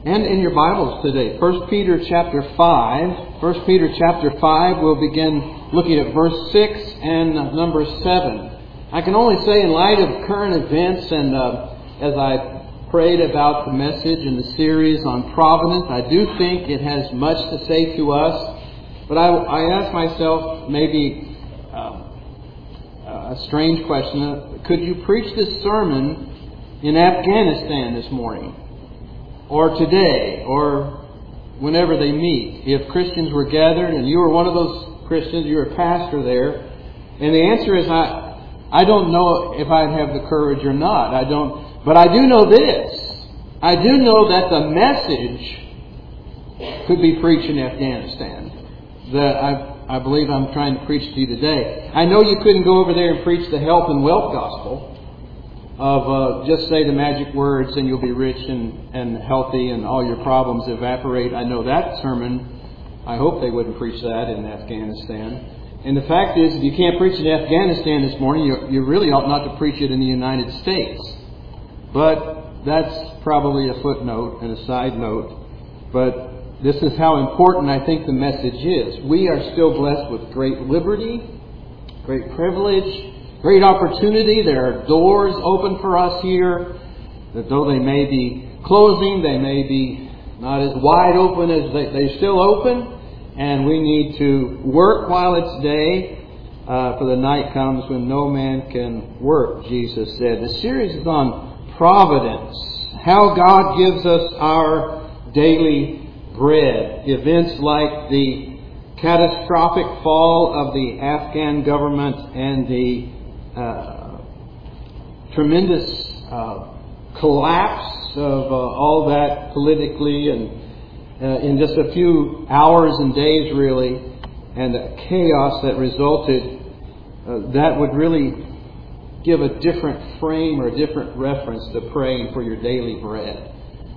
And in your Bibles today, 1 Peter chapter 5. 1 Peter chapter 5, we'll begin looking at verse 6 and number 7. I can only say in light of current events and as I prayed about the message in the series on providence, I do think it has much to say to us. But I asked myself maybe a strange question. Could you preach this sermon in Afghanistan this morning? Or today? Or whenever they meet? If Christians were gathered and you were one of those Christians, you were a pastor there. And the answer is I don't know if I'd have the courage or not. But I do know this. I do know that the message could be preached in Afghanistan. That I believe I'm trying to preach to you today. I know you couldn't go over there and preach the health and wealth gospel of just say the magic words and you'll be rich and healthy and all your problems evaporate. I know that sermon. I hope they wouldn't preach that in Afghanistan. And the fact is, if you can't preach in Afghanistan this morning, you really ought not to preach it in the United States. But that's probably a footnote and a side note. But this is how important I think the message is. We are still blessed with great liberty, great privilege, great opportunity. There are doors open for us here that though they may be closing, they may be not as wide open as they're still open. And we need to work while it's day, for the night comes when no man can work, Jesus said. The series is on providence, how God gives us our daily bread. Events like the catastrophic fall of the Afghan government and the tremendous collapse of all that politically and in just a few hours and days really, and the chaos that resulted, that would really give a different frame or a different reference to praying for your daily bread.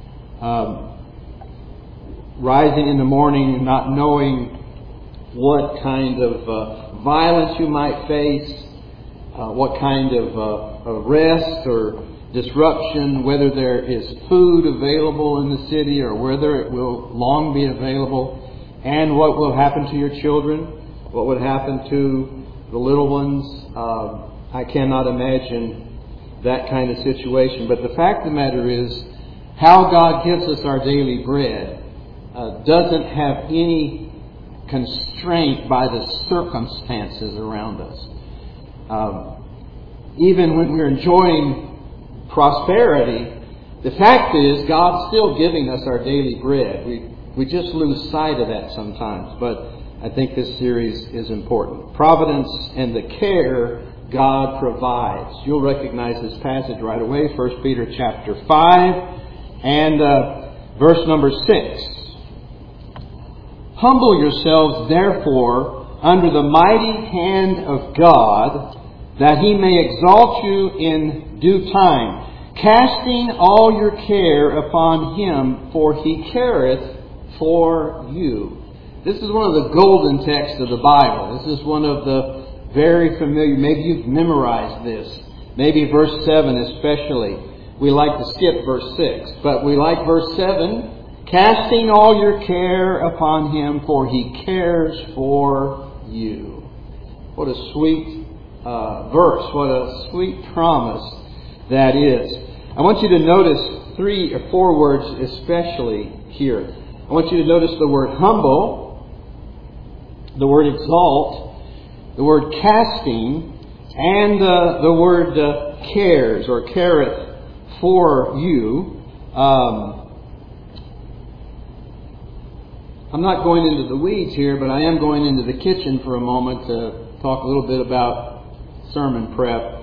Rising in the morning not knowing what kind of violence you might face, what kind of arrest or disruption, whether there is food available in the city or whether it will long be available, and what will happen to your children, what would happen to the little ones. I cannot imagine that kind of situation. But the fact of the matter is, how God gives us our daily bread doesn't have any constraint by the circumstances around us. Even when we're enjoying prosperity, the fact is God's still giving us our daily bread. We just lose sight of that sometimes, but I think this series is important. Providence and the care God provides. You'll recognize this passage right away, 1 Peter chapter 5 and verse number 6. Humble yourselves, therefore, under the mighty hand of God, that He may exalt you in due time, casting all your care upon Him, for He careth for you. This is one of the golden texts of the Bible. This is one of the very familiar, maybe you've memorized this. Maybe verse 7 especially. We like to skip verse 6, but we like verse 7. Casting all your care upon Him, for He cares for you. What a sweet verse. What a sweet promise that is. I want you to notice 3 or 4 words especially here. I want you to notice the word humble, the word exalt, the word casting, and the word cares or careth for you. I'm not going into the weeds here, but I am going into the kitchen for a moment to talk a little bit about sermon prep.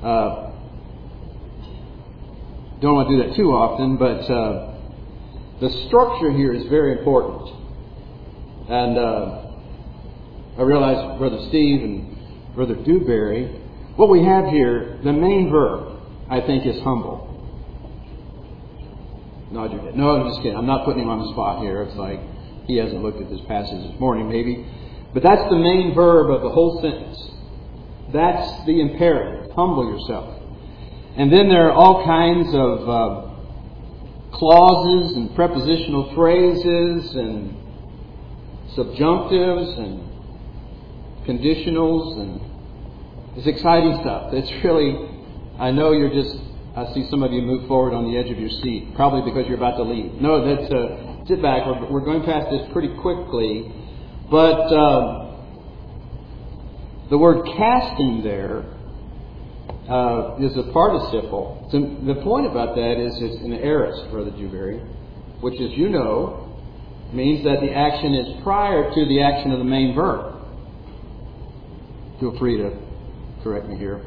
Don't want to do that too often, but the structure here is very important. And I realize Brother Steve and Brother Dewberry, what we have here, the main verb, I think, is humble. No, I'm just kidding. I'm not putting him on the spot here. It's like he hasn't looked at this passage this morning, maybe. But that's the main verb of the whole sentence. That's the imperative. Humble yourself. And then there are all kinds of clauses and prepositional phrases and subjunctives and conditionals, and it's exciting stuff. It's really, I know I see some of you move forward on the edge of your seat, probably because you're about to leave. No, that's, sit back. We're going past this pretty quickly. But the word casting there is a participle. So the point about that is it's an aorist, Brother Dewberry, which, as you know, means that the action is prior to the action of the main verb. Feel free to correct me here.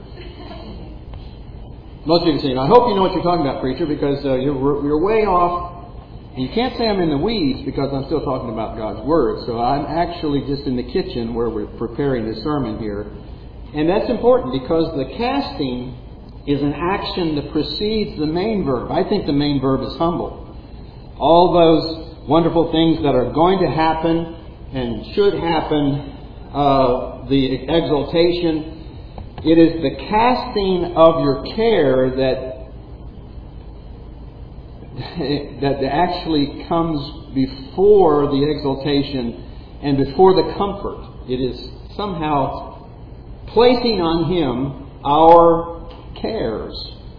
Most of you are saying, I hope you know what you're talking about, preacher, because you're way off. And you can't say I'm in the weeds because I'm still talking about God's Word. So I'm actually just in the kitchen where we're preparing the sermon here. And that's important because the casting is an action that precedes the main verb. I think the main verb is humble. All those wonderful things that are going to happen and should happen, the exaltation, it is the casting of your care that actually comes before the exaltation and before the comfort. It is somehow placing on Him our cares.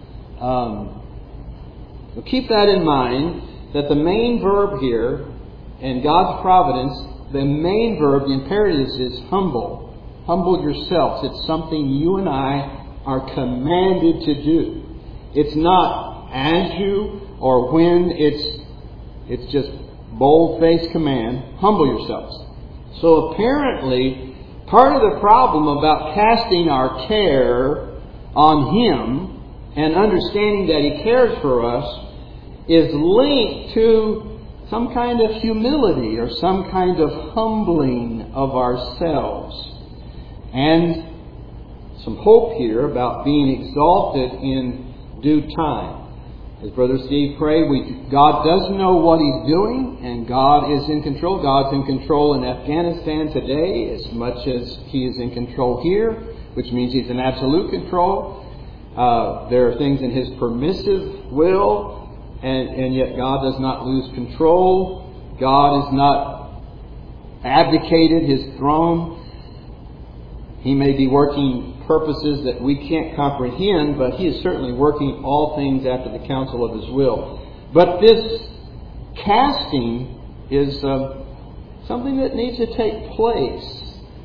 So keep that in mind, that the main verb here, in God's providence, the main verb, the imperative is humble. Humble yourselves. It's something you and I are commanded to do. It's not as you or when, it's just bold-faced command. Humble yourselves. So apparently, part of the problem about casting our care on Him and understanding that He cares for us is linked to some kind of humility or some kind of humbling of ourselves. And some hope here about being exalted in due time. As Brother Steve prayed, God does know what He's doing, and God is in control. God's in control in Afghanistan today as much as He is in control here, which means He's in absolute control. There are things in His permissive will, and yet God does not lose control. God has not abdicated His throne. He may be working purposes that we can't comprehend, but He is certainly working all things after the counsel of His will. But this casting is something that needs to take place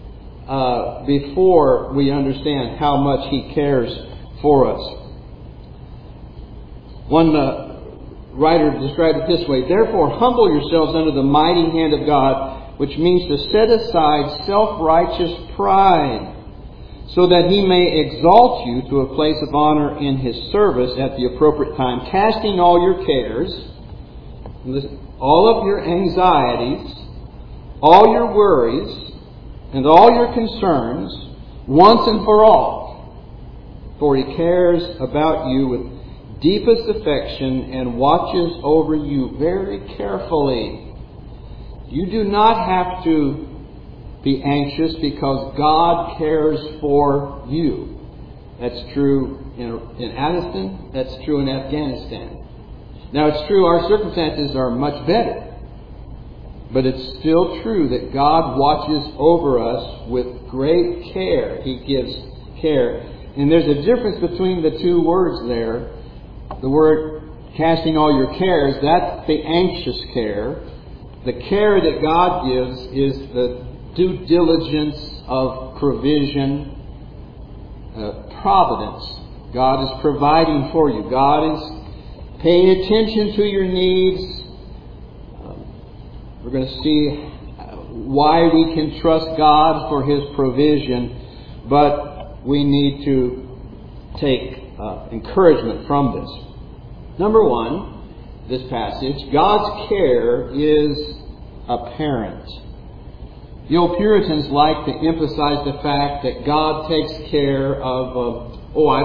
before we understand how much He cares for us. One writer described it this way: therefore humble yourselves under the mighty hand of God, which means to set aside self-righteous pride, so that He may exalt you to a place of honor in His service at the appropriate time, casting all your cares, all of your anxieties, all your worries, and all your concerns, once and for all. For He cares about you with deepest affection and watches over you very carefully. You do not have to be anxious because God cares for you. That's true in Addison. That's true in Afghanistan. Now, it's true our circumstances are much better. But it's still true that God watches over us with great care. He gives care. And there's a difference between the two words there. The word casting all your cares, that's the anxious care. The care that God gives is the due diligence of provision, providence. God is providing for you. God is paying attention to your needs. We're going to see why we can trust God for His provision, but we need to take encouragement from this. Number one, this passage, God's care is apparent. The old Puritans like to emphasize the fact that God takes care of,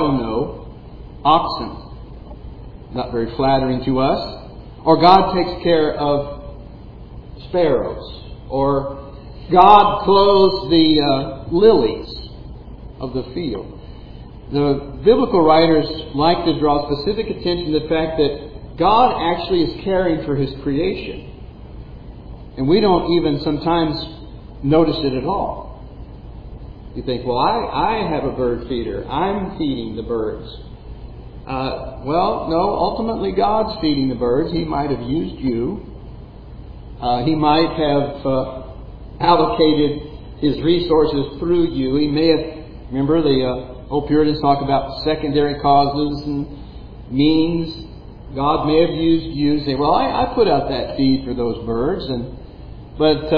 oxen. Not very flattering to us. Or God takes care of sparrows. Or God clothes the lilies of the field. The biblical writers like to draw specific attention to the fact that God actually is caring for His creation. And we don't even sometimes notice it at all. You think, well, I have a bird feeder. I'm feeding the birds. Well, no, ultimately God's feeding the birds. He might have used you. He might have allocated His resources through you. He may have, remember the old Puritans talk about secondary causes and means. God may have used you. Say, well, I put out that feed for those birds. But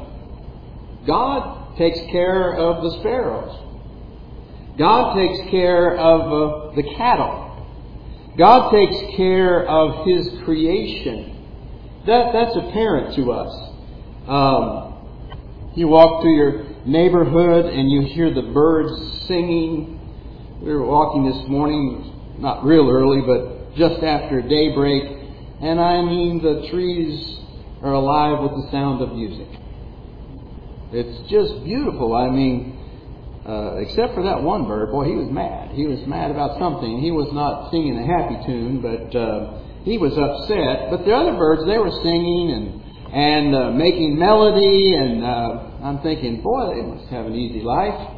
God takes care of the sparrows. God takes care of the cattle. God takes care of His creation. That's apparent to us. You walk through your neighborhood and you hear the birds singing. We were walking this morning, not real early, but just after daybreak. And I mean, the trees are alive with the sound of music. It's just beautiful. I mean, except for that one bird, boy, he was mad. He was mad about something. He was not singing a happy tune, but he was upset. But the other birds, they were singing and making melody, and I'm thinking, boy, they must have an easy life.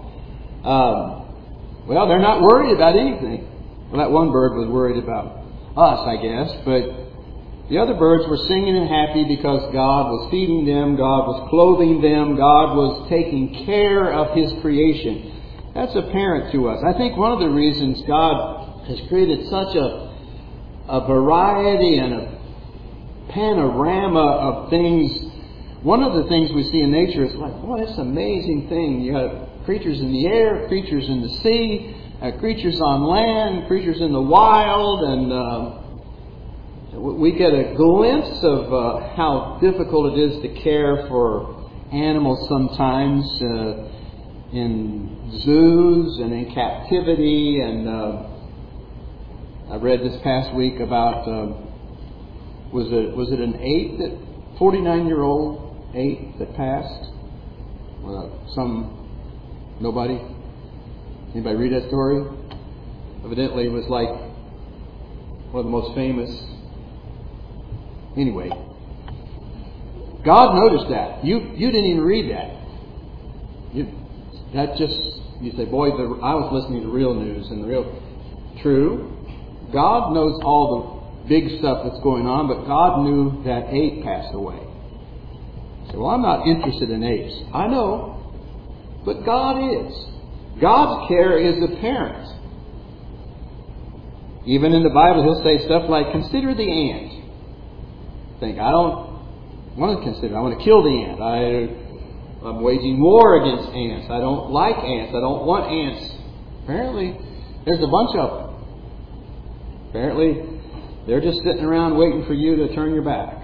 Well, they're not worried about anything. Well, that one bird was worried about us, I guess, but the other birds were singing and happy because God was feeding them, God was clothing them, God was taking care of His creation. That's apparent to us. I think one of the reasons God has created such a variety and a panorama of things, one of the things we see in nature is like, boy, it's an amazing thing. You have creatures in the air, creatures in the sea, creatures on land, creatures in the wild, and we get a glimpse of how difficult it is to care for animals sometimes in zoos and in captivity. And I read this past week about was it an 49-year-old ape that passed? Nobody? Anybody read that story? Evidently, it was like one of the most famous. Anyway, God noticed that. You didn't even read that. You say, boy, I was listening to real news and true. God knows all the big stuff that's going on, but God knew that ape passed away. You say, well, I'm not interested in apes. I know, but God is. God's care is apparent. Even in the Bible, He'll say stuff like, consider the ant. Think, I don't want to consider. I want to kill the ant. I'm waging war against ants. I don't like ants. I don't want ants. Apparently, there's a bunch of them. Apparently, they're just sitting around waiting for you to turn your back.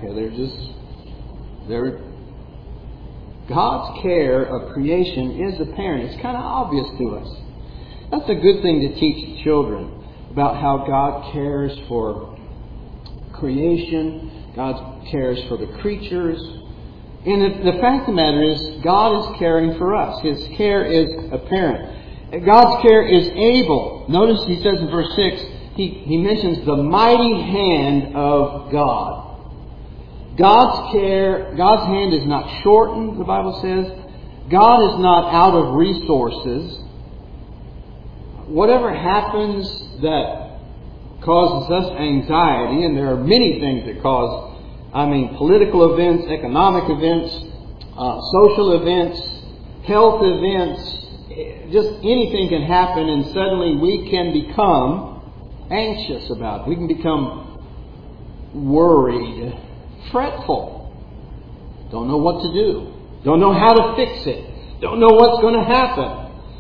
God's care of creation is apparent. It's kind of obvious to us. That's a good thing to teach children about how God cares for creation. God cares for the creatures. And the fact of the matter is, God is caring for us. His care is apparent. And God's care is able. Notice He says in verse 6, He mentions the mighty hand of God. God's hand is not shortened, the Bible says. God is not out of resources. Whatever happens that causes us anxiety, and there are many things that cause, political events, economic events, social events, health events, just anything can happen, and suddenly we can become anxious about it. We can become worried, fretful, don't know what to do, don't know how to fix it, don't know what's going to happen.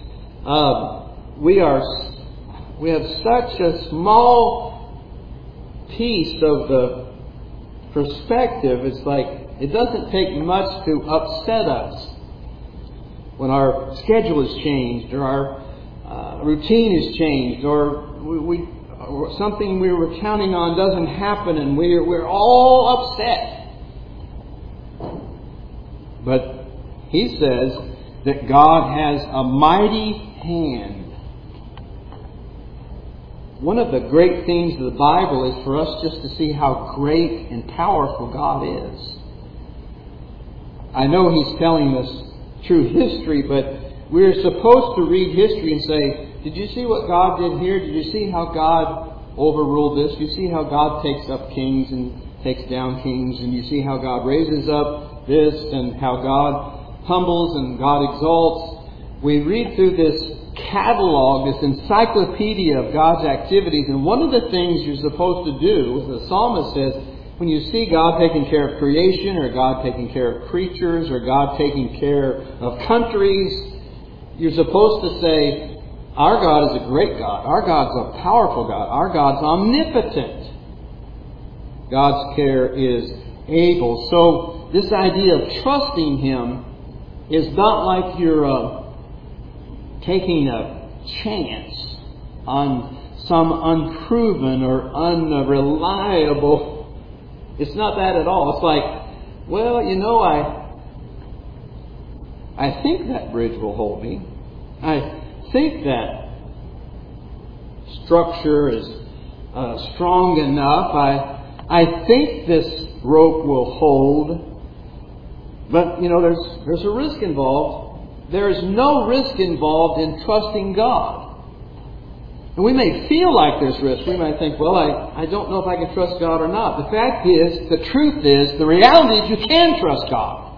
We have such a small piece of the perspective. It's like it doesn't take much to upset us when our schedule is changed, or our routine is changed, or something we were counting on doesn't happen, and we're all upset. But He says that God has a mighty hand. one of the great themes of the Bible is for us just to see how great and powerful God is. I know He's telling us true history, but we're supposed to read history and say, did you see what God did here? Did you see how God overruled this? You see how God takes up kings and takes down kings, and you see how God raises up this and how God humbles and God exalts. We read through this catalog, this encyclopedia of God's activities, and one of the things you're supposed to do, as the psalmist says, when you see God taking care of creation, or God taking care of creatures, or God taking care of countries, you're supposed to say, our God is a great God. Our God's a powerful God. Our God's omnipotent. God's care is able. So this idea of trusting Him is not like you're taking a chance on some unproven or unreliable. It's not that at all. It's like, well, you know, I think that bridge will hold me. I think that structure is strong enough. I think this rope will hold. But, you know, there's a risk involved. There is no risk involved in trusting God. And we may feel like there's risk. We might think, well, I don't know if I can trust God or not. The fact is, the truth is, the reality is you can trust God.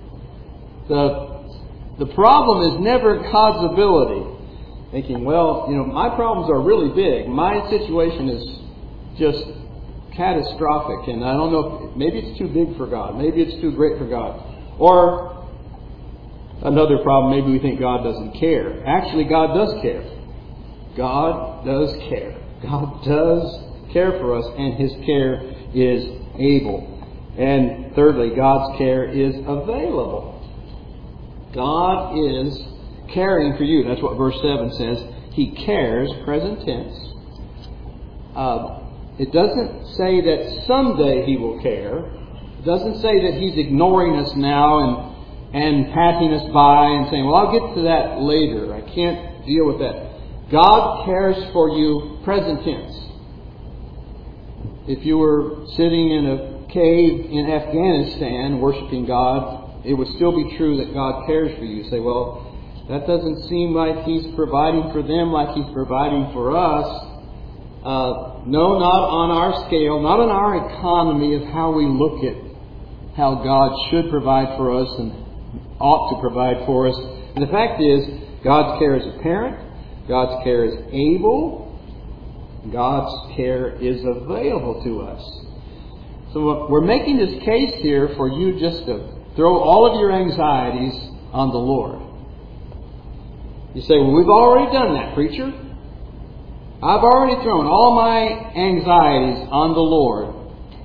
The problem is never God's ability. Thinking, well, you know, my problems are really big. My situation is just catastrophic. And I don't know, maybe it's too big for God. Maybe it's too great for God. Or another problem, maybe we think God doesn't care. Actually, God does care. God does care. God does care for us, and His care is able. And thirdly, God's care is available. God is caring for you. That's what verse 7 says. He cares, present tense. It doesn't say that someday He will care. It doesn't say that He's ignoring us now and passing us by and saying, well, I'll get to that later. I can't deal with that. God cares for you, present tense. If you were sitting in a cave in Afghanistan worshiping God, it would still be true that God cares for you. You say, well, that doesn't seem like He's providing for them like He's providing for us. No, not on our scale, not on our economy of how we look at how God should provide for us and ought to provide for us. And the fact is, God's care is apparent. God's care is able. God's care is available to us. So we're making this case here for you just to throw all of your anxieties on the Lord. You say, well, we've already done that, preacher. I've already thrown all my anxieties on the Lord.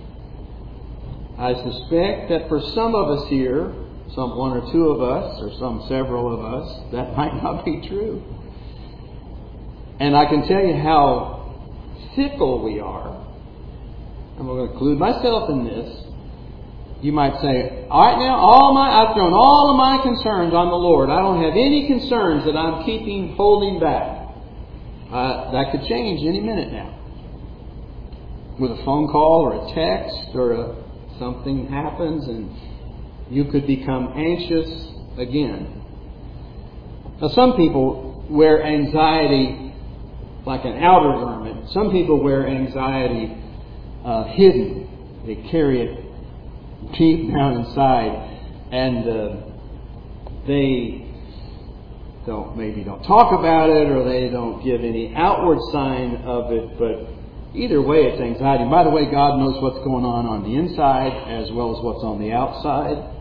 I suspect that for some of us here, some one or two of us, or some several of us, that might not be true. And I can tell you how fickle we are. I'm going to include myself in this. You might say, all right, now I've thrown all of my concerns on the Lord. I don't have any concerns that I'm holding back. That could change any minute now. With a phone call or a text or something happens and you could become anxious again. Now some people wear anxiety like an outer garment. Some people wear anxiety hidden. They carry it deep down inside, and they don't talk about it, or they don't give any outward sign of it. But either way, it's anxiety. And by the way, God knows what's going on the inside as well as what's on the outside.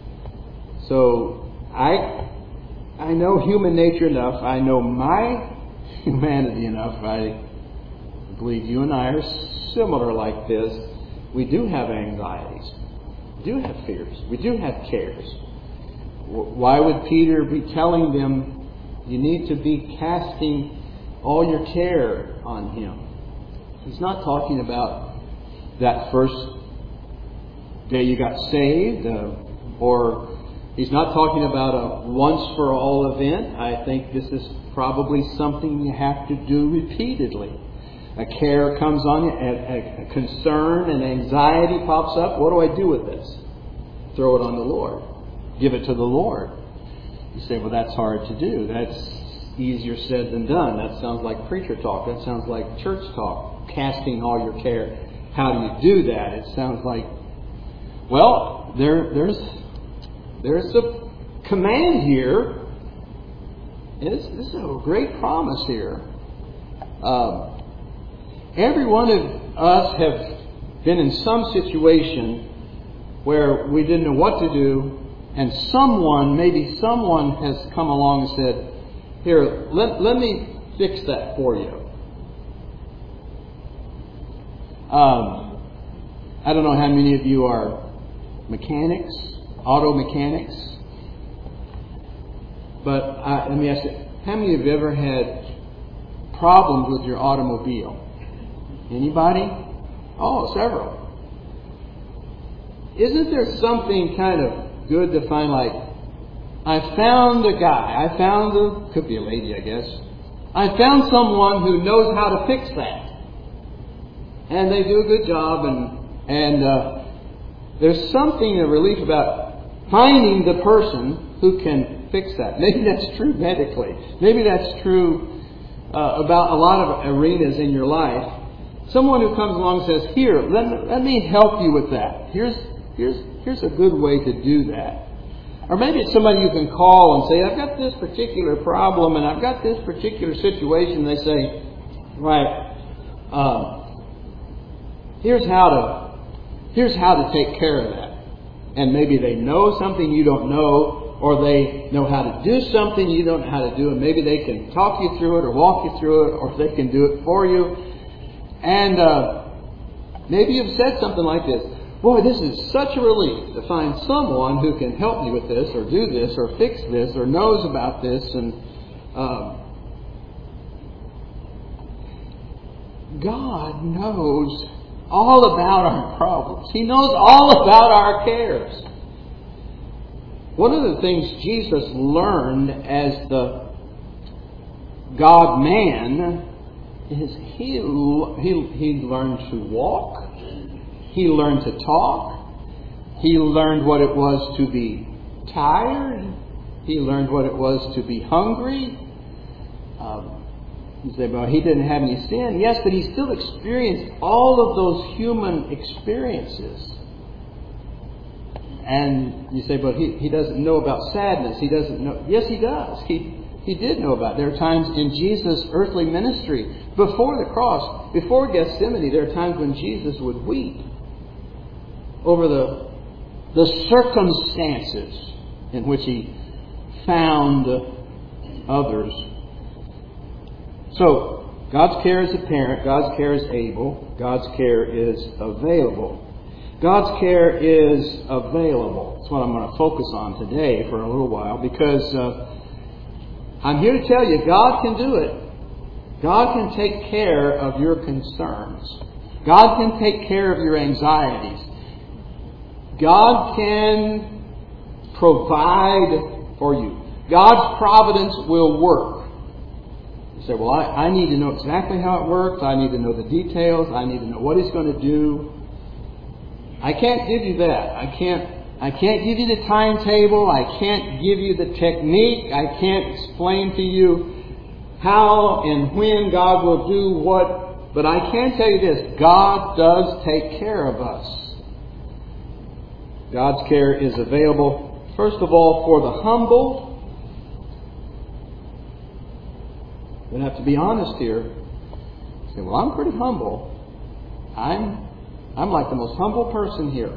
So I know human nature enough. I know my humanity enough. I believe you and I are similar like this. We do have anxieties. We do have fears. We do have cares. Why would Peter be telling them you need to be casting all your care on Him? He's not talking about that first day you got saved, or he's not talking about a once-for-all event. I think this is probably something you have to do repeatedly. A care comes on you, a concern, an anxiety pops up. What do I do with this? Throw it on the Lord. Give it to the Lord. You say, well, that's hard to do. That's easier said than done. That sounds like preacher talk. That sounds like church talk. Casting all your care. How do you do that? It sounds like, well, there's a command here. This is a great promise here. Every one of us have been in some situation where we didn't know what to do, and maybe someone has come along and said, here, let me fix that for you. I don't know how many of you are mechanics, auto mechanics, but let me ask you, how many of you ever had problems with your automobile? Anybody? Oh, several. Isn't there something kind of good to find, like, I found a guy, could be a lady, I guess. I found someone who knows how to fix that. And they do a good job, and there's something of relief about finding the person who can fix that. Maybe that's true medically. Maybe that's true about a lot of arenas in your life. Someone who comes along and says, here, let me help you with that. Here's a good way to do that. Or maybe it's somebody you can call and say, I've got this particular problem and I've got this particular situation. They say, right, here's how to take care of that. And maybe they know something you don't know, or they know how to do something you don't know how to do, and maybe they can talk you through it or walk you through it, or they can do it for you. And maybe you've said something like this, boy, this is such a relief to find someone who can help me with this, or do this, or fix this, or knows about this. And God knows all about our problems. He knows all about our cares. One of the things Jesus learned as the God-man is he learned to walk. He learned to talk. He learned what it was to be tired. He learned what it was to be hungry. You say, well, he didn't have any sin. Yes, but he still experienced all of those human experiences. And you say, but he doesn't know about sadness. He doesn't know. Yes, he does. He did know about it. There are times in Jesus' earthly ministry, before the cross, before Gethsemane, there are times when Jesus would weep over the circumstances in which he found others. So, God's care is apparent. God's care is able. God's care is available. God's care is available. That's what I'm going to focus on today for a little while, because I'm here to tell you, God can do it. God can take care of your concerns. God can take care of your anxieties. God can provide for you. God's providence will work. You say, well, I need to know exactly how it works. I need to know the details. I need to know what He's going to do. I can't give you that. I can't give you the timetable. I can't give you the technique. I can't explain to you how and when God will do what. But I can tell you this. God does take care of us. God's care is available, first of all, for the humble. We have to be honest here. Say, well, I'm pretty humble. I'm like the most humble person here.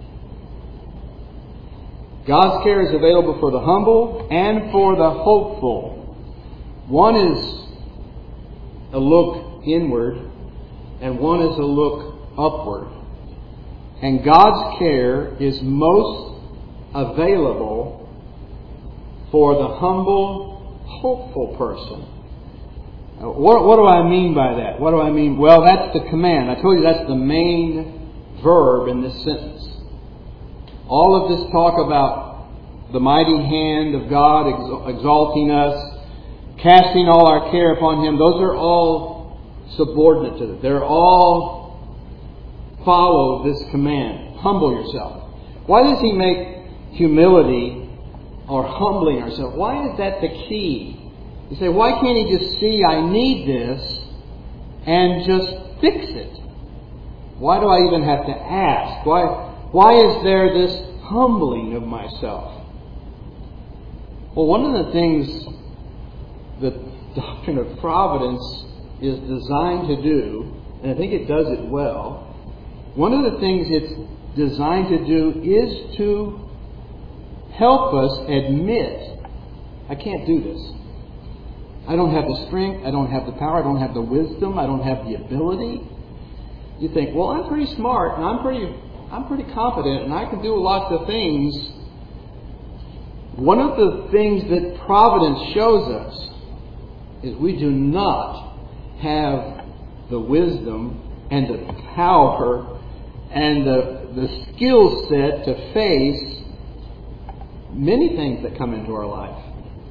God's care is available for the humble and for the hopeful. One is a look inward, and one is a look upward. And God's care is most available for the humble, hopeful person. What do I mean by that? What do I mean? Well, that's the command. I told you that's the main verb in this sentence. All of this talk about the mighty hand of God exalting us, casting all our care upon Him, those are all subordinate to it. They're all follow this command. Humble yourself. Why does He make humility or humbling ourselves? Why is that the key? You say, why can't He just see I need this and just fix it? Why do I even have to ask? Why is there this humbling of myself? Well, one of the things the doctrine of providence is designed to do, and I think it does it well, one of the things it's designed to do is to help us admit, I can't do this. I don't have the strength, I don't have the power, I don't have the wisdom, I don't have the ability. You think, well, I'm pretty smart and I'm pretty competent and I can do lots of things. One of the things that providence shows us is we do not have the wisdom and the power and the skill set to face many things that come into our life.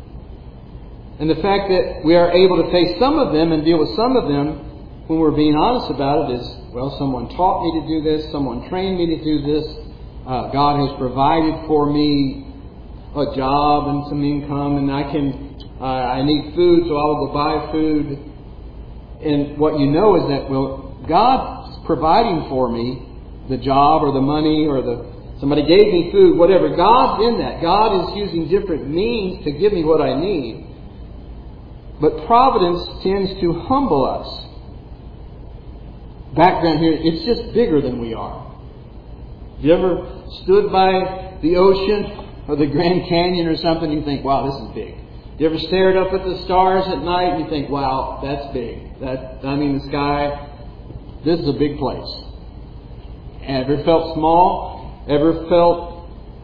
And the fact that we are able to face some of them and deal with some of them, when we're being honest about it, is, well, someone taught me to do this, someone trained me to do this, God has provided for me a job and some income, and I need food, so I will go buy food. And what you know is that, well, God's providing for me the job or the money or somebody gave me food, whatever. God's in that. God is using different means to give me what I need. But providence tends to humble us. Background here, it's just bigger than we are. Have you ever stood by the ocean or the Grand Canyon or something, you think, wow, this is big. You ever stared up at the stars at night and you think, wow, that's big. The sky, this is a big place. Ever felt small? Ever felt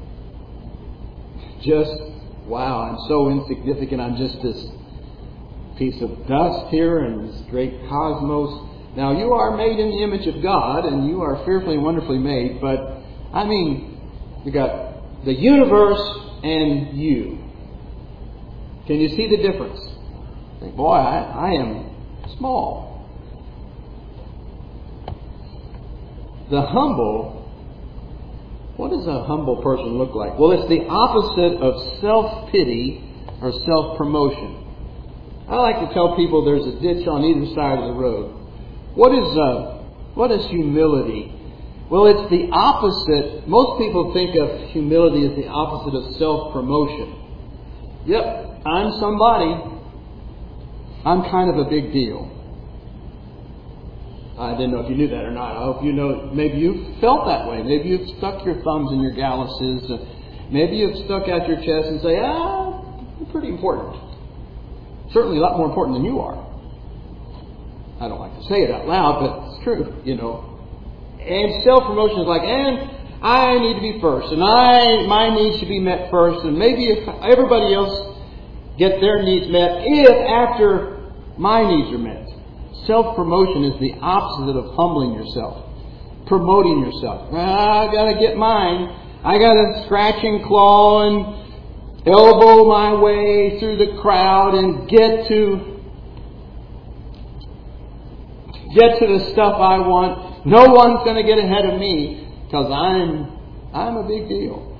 just, wow, I'm so insignificant. I'm just this piece of dust here in this great cosmos. Now, you are made in the image of God and you are fearfully and wonderfully made, but you got the universe and you. Can you see the difference? Think, boy, I am small. The humble, what does a humble person look like? Well, it's the opposite of self-pity or self-promotion. I like to tell people there's a ditch on either side of the road. What is humility? Well, it's the opposite. Most people think of humility as the opposite of self-promotion. Yep, I'm somebody. I'm kind of a big deal. I didn't know if you knew that or not. I hope you know. Maybe you've felt that way. Maybe you've stuck your thumbs in your galluses. Maybe you've stuck out your chest and say, I'm pretty important. Certainly a lot more important than you are. I don't like to say it out loud, but it's true, And self-promotion is like, and I need to be first, and my needs should be met first, and maybe if everybody else get their needs met, if after my needs are met. Self-promotion is the opposite of humbling yourself, promoting yourself. I got to get mine. I got to scratch and claw and elbow my way through the crowd and get to the stuff I want. No one's going to get ahead of me because I'm a big deal.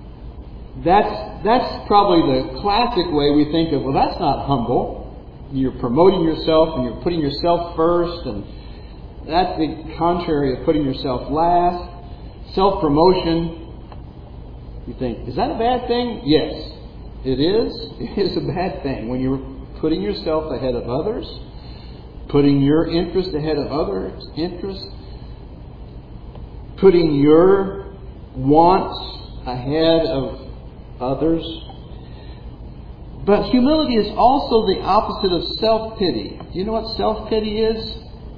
That's probably the classic way we think of, well, that's not humble. You're promoting yourself and you're putting yourself first, and that's the contrary of putting yourself last. Self-promotion, you think, is that a bad thing? Yes, it is. It is a bad thing when you're putting yourself ahead of others, putting your interest ahead of others' interests, putting your wants ahead of others. But humility is also the opposite of self-pity. Do you know what self-pity is?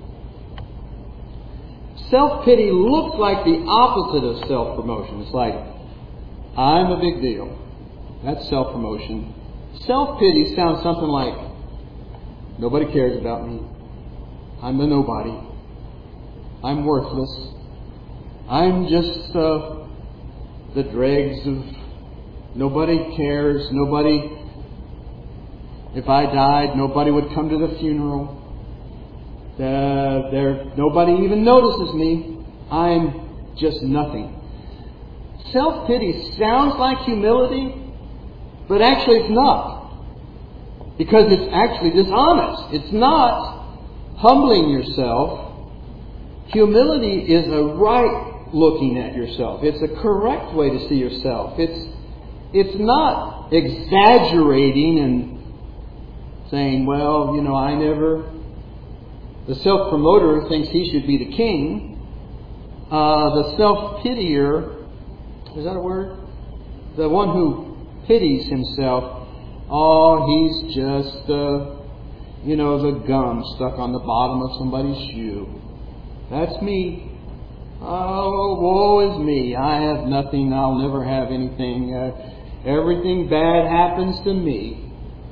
Self-pity looks like the opposite of self-promotion. It's like, I'm a big deal. That's self-promotion. Self-pity sounds something like, nobody cares about me. I'm a nobody. I'm worthless. I'm just the dregs of nobody cares. If I died, nobody would come to the funeral. Nobody even notices me. I'm just nothing. Self-pity sounds like humility, but actually it's not. Because it's actually dishonest. It's not humbling yourself. Humility is a right looking at yourself. It's a correct way to see yourself. It's not exaggerating and saying, well, I never... The self-promoter thinks he should be the king. The self-pitier, is that a word? The one who pities himself, he's just, the gum stuck on the bottom of somebody's shoe. That's me. Oh, woe is me. I have nothing. I'll never have anything. Everything bad happens to me.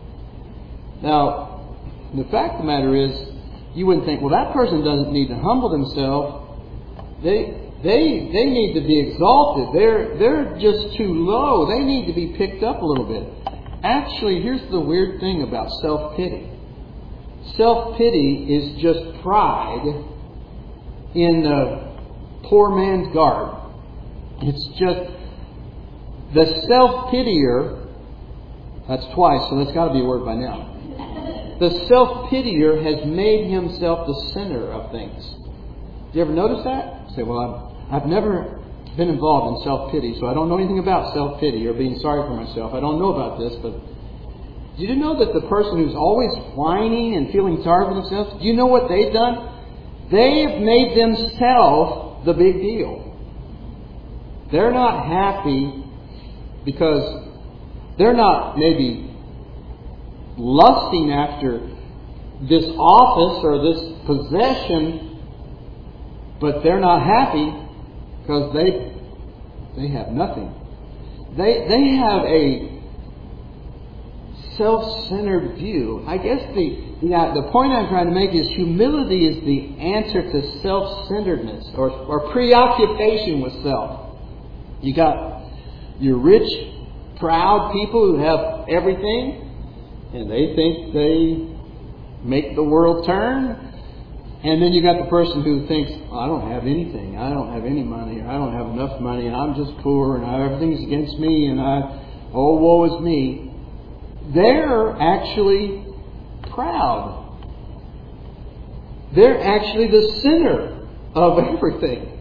Now, the fact of the matter is, you wouldn't think, well, that person doesn't need to humble themselves. They need to be exalted. They're just too low. They need to be picked up a little bit. Actually, here's the weird thing about self-pity. Self-pity is just pride in the poor man's garb. It's just the self-pitier. That's twice, so that's got to be a word by now. The self-pitier has made himself the center of things. Do you ever notice that? You say, well, I've never been involved in self-pity, so I don't know anything about self-pity or being sorry for myself. I don't know about this, but do you know that the person who's always whining and feeling sorry for themselves, do you know what they've done? They have made themselves the big deal. They're not happy because they're not maybe lusting after this office or this possession, but they're not happy because they have nothing. They have a self-centered view. I guess the point I'm trying to make is humility is the answer to self-centeredness or preoccupation with self. You got your rich, proud people who have everything, and they think they make the world turn. And then you got the person who thinks, I don't have anything. I don't have any money. I don't have enough money. And I'm just poor. And everything's against me. And woe is me. They're actually proud. They're actually the center of everything.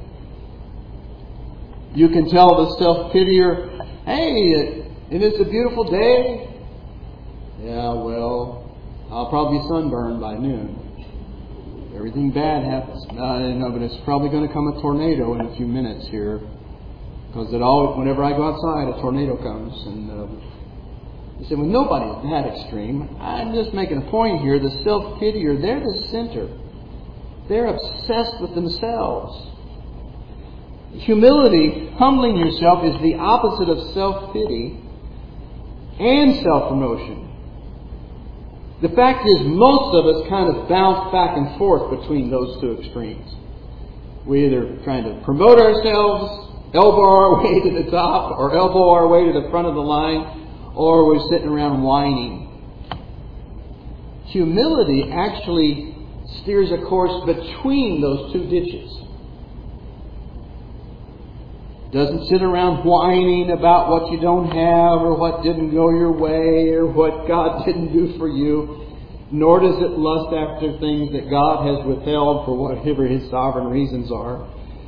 You can tell the self-pitier, hey, and it's a beautiful day. Yeah, well, I'll probably be sunburned by noon. Everything bad happens. But it's probably going to come a tornado in a few minutes here. Because whenever I go outside, a tornado comes. And you say, well, nobody's that extreme. I'm just making a point here. The self-pitier, they're the center. They're obsessed with themselves. Humility, humbling yourself, is the opposite of self-pity and self-promotion. The fact is, most of us kind of bounce back and forth between those two extremes. We're either trying to promote ourselves, elbow our way to the top, or elbow our way to the front of the line, or we're sitting around whining. Humility actually steers a course between those two ditches. Doesn't sit around whining about what you don't have or what didn't go your way or what God didn't do for you. Nor does it lust after things that God has withheld for whatever His sovereign reasons are.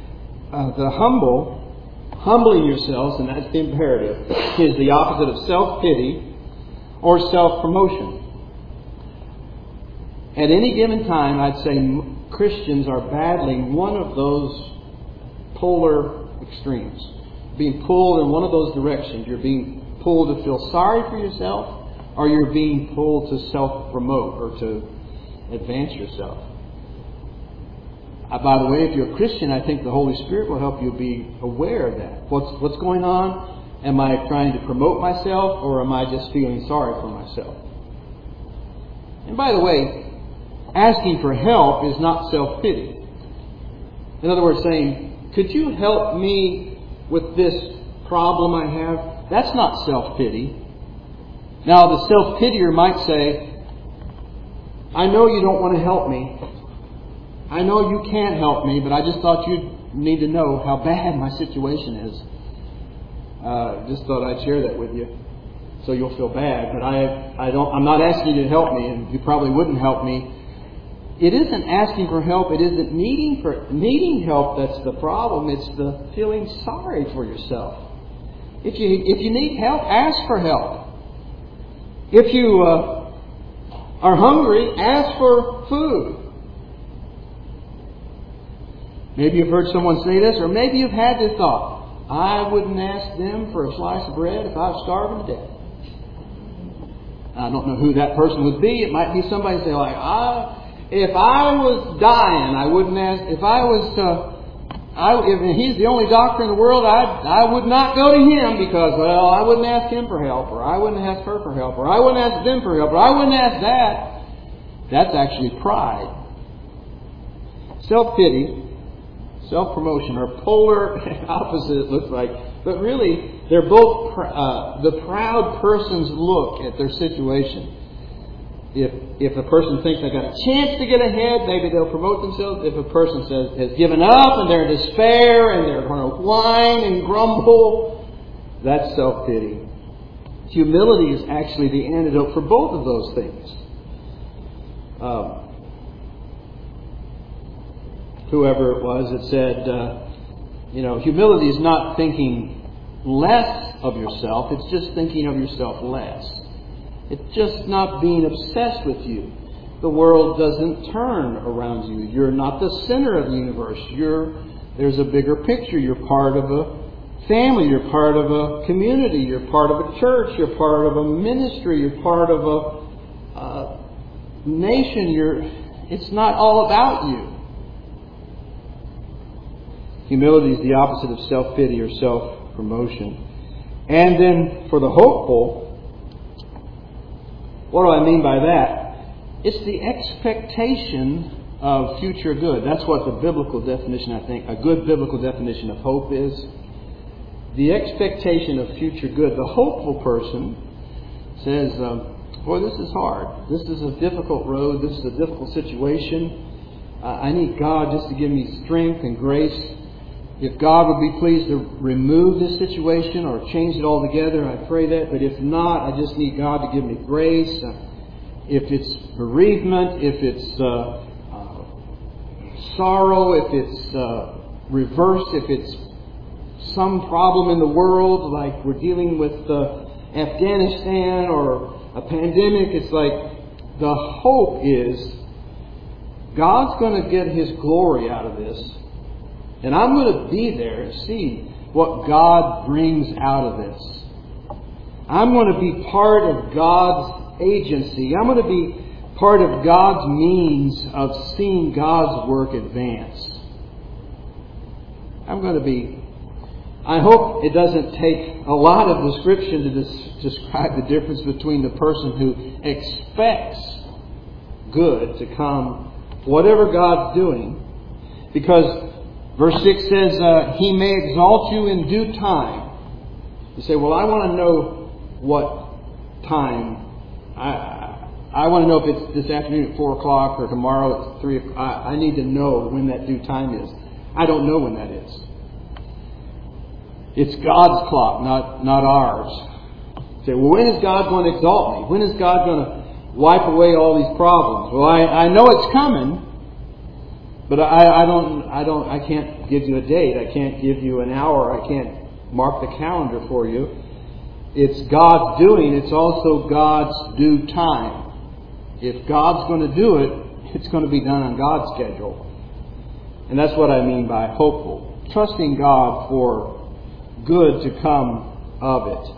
Humbling yourselves, and that's the imperative, is the opposite of self-pity or self-promotion. At any given time, I'd say Christians are battling one of those polar extremes. Being pulled in one of those directions. You're being pulled to feel sorry for yourself, or you're being pulled to self-promote or to advance yourself. By the way, if you're a Christian, I think the Holy Spirit will help you be aware of that. What's going on? Am I trying to promote myself, or am I just feeling sorry for myself? And by the way, asking for help is not self-pity. In other words, saying, could you help me with this problem I have? That's not self-pity. Now, the self-pitier might say, I know you don't want to help me, I know you can't help me, but I just thought you'd need to know how bad my situation is. Just thought I'd share that with you, so you'll feel bad. But I'm not asking you to help me, and you probably wouldn't help me. It isn't asking for help. It isn't needing help that's the problem. It's the feeling sorry for yourself. If you need help, ask for help. If you are hungry, ask for food. Maybe you've heard someone say this, or maybe you've had this thought. I wouldn't ask them for a slice of bread if I was starving to death. I don't know who that person would be. It might be somebody say like, if I was dying, I wouldn't ask. If he's the only doctor in the world, I would not go to him because, well, I wouldn't ask him for help, or I wouldn't ask her for help, or I wouldn't ask them for help, or I wouldn't ask that. That's actually pride. Self-pity, self-promotion are polar opposite, it looks like. But really, they're both the proud person's look at their situation. If a person thinks they've got a chance to get ahead, maybe they'll promote themselves. If a person has given up and they're in despair and they're going to whine and grumble, that's self-pity. Humility is actually the antidote for both of those things. Whoever it was that said, humility is not thinking less of yourself. It's just thinking of yourself less. It's just not being obsessed with you. The world doesn't turn around you. You're not the center of the universe. There's a bigger picture. You're part of a family. You're part of a community. You're part of a church. You're part of a ministry. You're part of a nation. It's not all about you. Humility is the opposite of self-pity or self-promotion. And then for the hopeful, what do I mean by that? It's the expectation of future good. That's what the biblical definition, I think, a good biblical definition of hope is. The expectation of future good. The hopeful person says, boy, this is hard. This is a difficult road. This is a difficult situation. I need God just to give me strength and grace. If God would be pleased to remove this situation or change it altogether, I pray that. But if not, I just need God to give me grace. If it's bereavement, if it's sorrow, if it's reverse, if it's some problem in the world, like we're dealing with Afghanistan or a pandemic, it's like the hope is God's going to get His glory out of this. And I'm going to be there to see what God brings out of this. I'm going to be part of God's agency. I'm going to be part of God's means of seeing God's work advance. I hope it doesn't take a lot of description to describe the difference between the person who expects good to come, whatever God's doing, because Verse 6 says, He may exalt you in due time. You say, well, I want to know what time. I want to know if it's this afternoon at 4 o'clock or tomorrow at 3 o'clock. I need to know when that due time is. I don't know when that is. It's God's clock, not ours. You say, well, when is God going to exalt me? When is God going to wipe away all these problems? Well, I know it's coming. But I can't give you a date. I can't give you an hour. I can't mark the calendar for you. It's God's doing. It's also God's due time. If God's going to do it, it's going to be done on God's schedule. And that's what I mean by hopeful. Trusting God for good to come of it.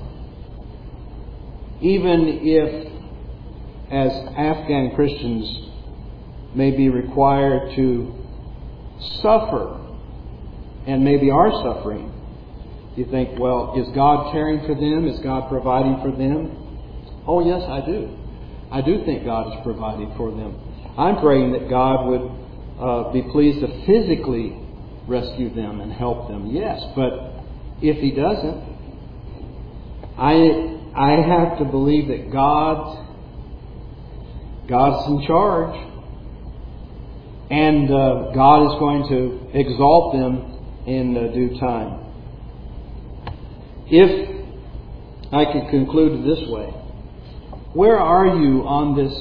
Even if, as Afghan Christians, may be required to suffer, and maybe are suffering. You think, well, is God caring for them? Is God providing for them? Oh, yes, I do. I do think God is providing for them. I'm praying that God would be pleased to physically rescue them and help them. Yes, but if He doesn't, I have to believe that God's in charge. And God is going to exalt them in due time. If I could conclude this way, where are you on this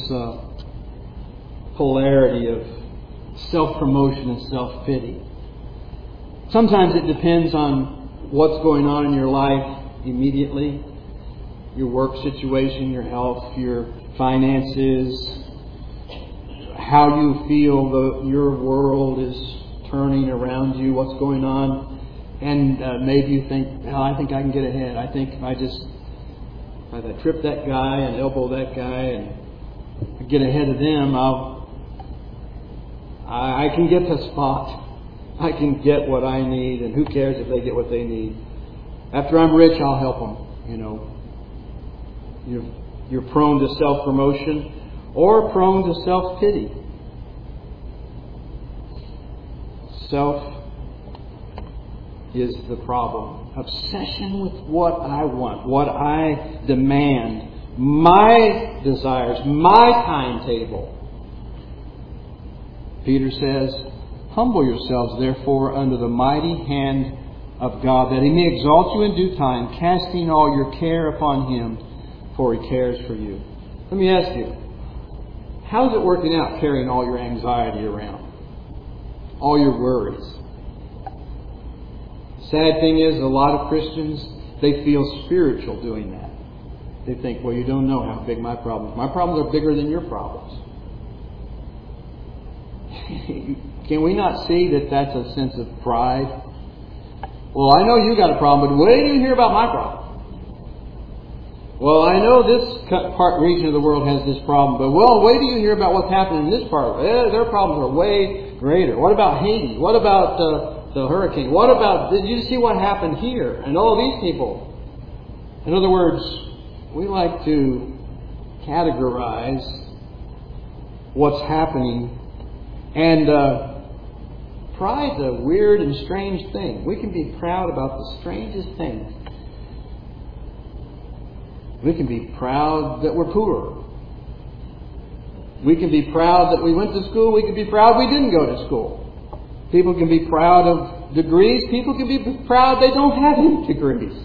polarity of self-promotion and self-pity? Sometimes it depends on what's going on in your life immediately. Your work situation, your health, your finances, how you feel your world is turning around you, what's going on. And maybe you think, well, I think I can get ahead. I think if I trip that guy and elbow that guy and get ahead of them, I can get the spot. I can get what I need, and who cares if they get what they need? After I'm rich, I'll help them. You're prone to self-promotion or prone to self-pity. Self is the problem. Obsession with what I want, what I demand, my desires, my timetable. Peter says, humble yourselves, therefore, under the mighty hand of God, that He may exalt you in due time, casting all your care upon Him, for He cares for you. Let me ask you, how's it working out carrying all your anxiety around? All your worries? Sad thing is, a lot of Christians, they feel spiritual doing that. They think, well, you don't know how big my problems are. My problems are bigger than your problems. Can we not see that that's a sense of pride? Well, I know you got a problem, but wait till you hear about my problem. Well, I know this region of the world has this problem, but wait till you hear about what's happening in this part. Their problems are way greater. What about Haiti? What about the hurricane? What about, did you see what happened here? And all these people. In other words, we like to categorize what's happening. And pride's a weird and strange thing. We can be proud about the strangest things. We can be proud that we're poor. We can be proud that we went to school. We can be proud we didn't go to school. People can be proud of degrees. People can be proud they don't have any degrees.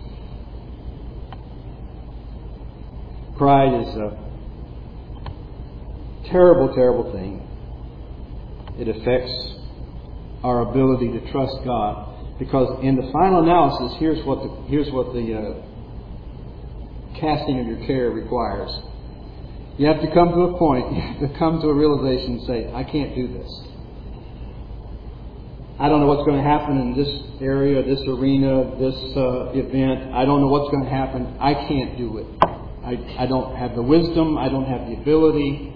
Pride is a terrible, terrible thing. It affects our ability to trust God, because in the final analysis, here's what the casting of your care requires. You have to come to a point. You have to come to a realization and say, I can't do this. I don't know what's going to happen in this area, this arena, this event. I don't know what's going to happen. I can't do it. I don't have the wisdom. I don't have the ability.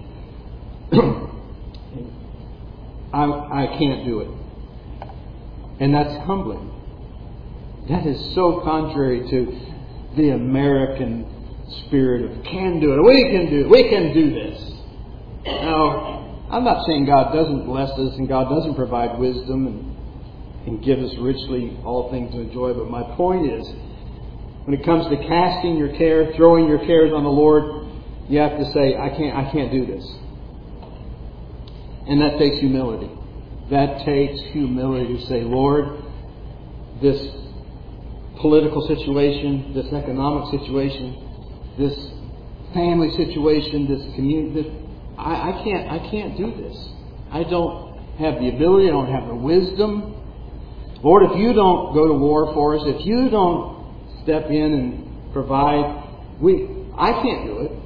I can't do it. And that's humbling. That is so contrary to the American spirit of can do it. We can do this. Now, I'm not saying God doesn't bless us and God doesn't provide wisdom and give us richly all things to enjoy. But my point is, when it comes to casting your care, throwing your cares on the Lord, you have to say, I can't do this. And that takes humility. That takes humility to say, Lord, this political situation, this economic situation, this family situation, this community, I can't do this. I don't have the ability, I don't have the wisdom. Lord, if you don't go to war for us, if you don't step in and provide, I can't do it.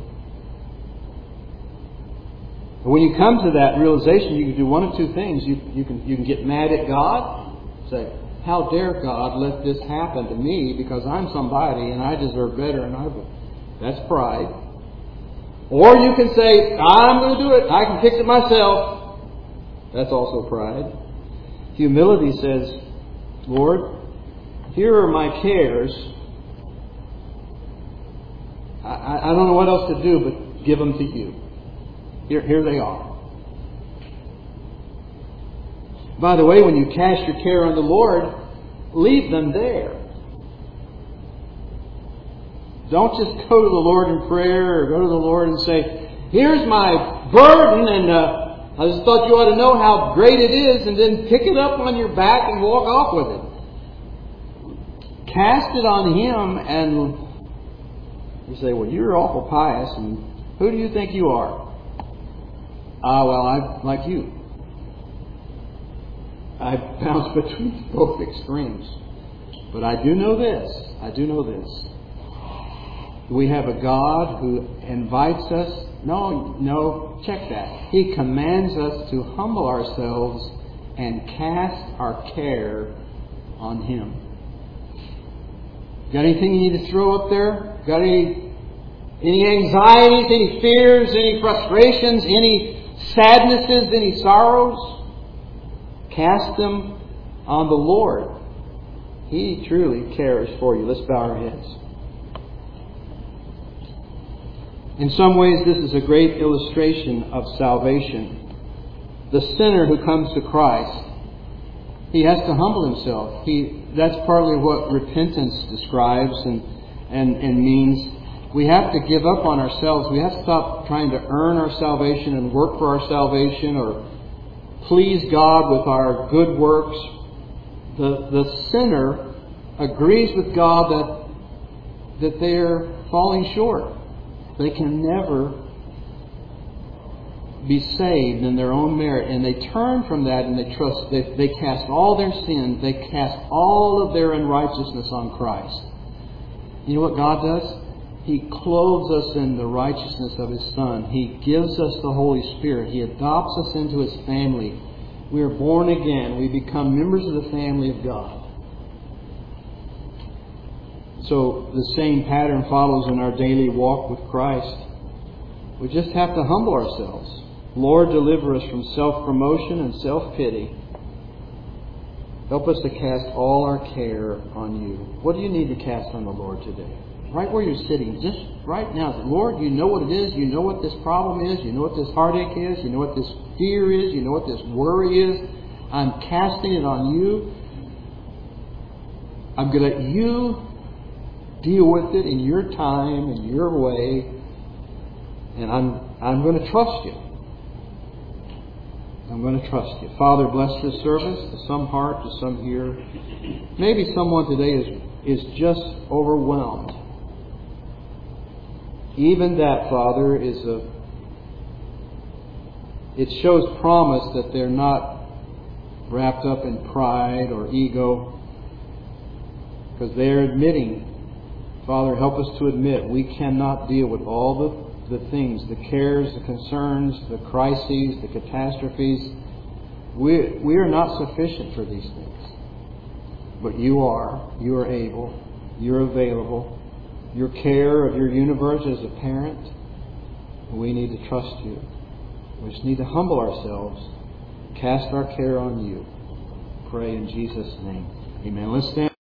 But when you come to that realization, you can do one of two things. You can get mad at God, say, how dare God let this happen to me because I'm somebody and I deserve better and that's pride. Or you can say, I'm going to do it. I can fix it myself. That's also pride. Humility says, Lord, here are my cares. I don't know what else to do but give them to you. Here they are. By the way, when you cast your care on the Lord, leave them there. Don't just go to the Lord in prayer or go to the Lord and say, here's my burden I just thought you ought to know how great it is and then pick it up on your back and walk off with it. Cast it on Him, and you say, well, you're awful pious, and who do you think you are? I'm like you. I bounce between both extremes. But I do know this. We have a God who invites us. No, check that. He commands us to humble ourselves and cast our care on Him. Got anything you need to throw up there? Got any anxieties, any fears, any frustrations, any sadnesses, any sorrows? Cast them on the Lord. He truly cares for you. Let's bow our heads. In some ways, this is a great illustration of salvation. The sinner who comes to Christ, he has to humble himself. That's partly what repentance describes and means. We have to give up on ourselves. We have to stop trying to earn our salvation and work for our salvation or please God with our good works. The sinner agrees with God that they are falling short. They can never be saved in their own merit. And they turn from that and they trust. They cast all their sins. They cast all of their unrighteousness on Christ. You know what God does? He clothes us in the righteousness of His Son. He gives us the Holy Spirit. He adopts us into His family. We are born again. We become members of the family of God. So the same pattern follows in our daily walk with Christ. We just have to humble ourselves. Lord, deliver us from self-promotion and self-pity. Help us to cast all our care on You. What do you need to cast on the Lord today? Right where you're sitting, just right now. Lord, You know what it is. You know what this problem is. You know what this heartache is. You know what this fear is. You know what this worry is. I'm casting it on You. I'm going to let You deal with it in Your time, in Your way. And I'm going to trust You. I'm going to trust You. Father, bless this service to some heart, to some here. Maybe someone today is just overwhelmed. Even that, Father, it shows promise that they're not wrapped up in pride or ego, because they're admitting, Father, help us to admit we cannot deal with all the things, the cares, the concerns, the crises, the catastrophes. We are not sufficient for these things. But You are. You are able. You're available. Your care of Your universe as a parent. We need to trust You. We just need to humble ourselves. Cast our care on You. Pray in Jesus' name. Amen. Let's stand.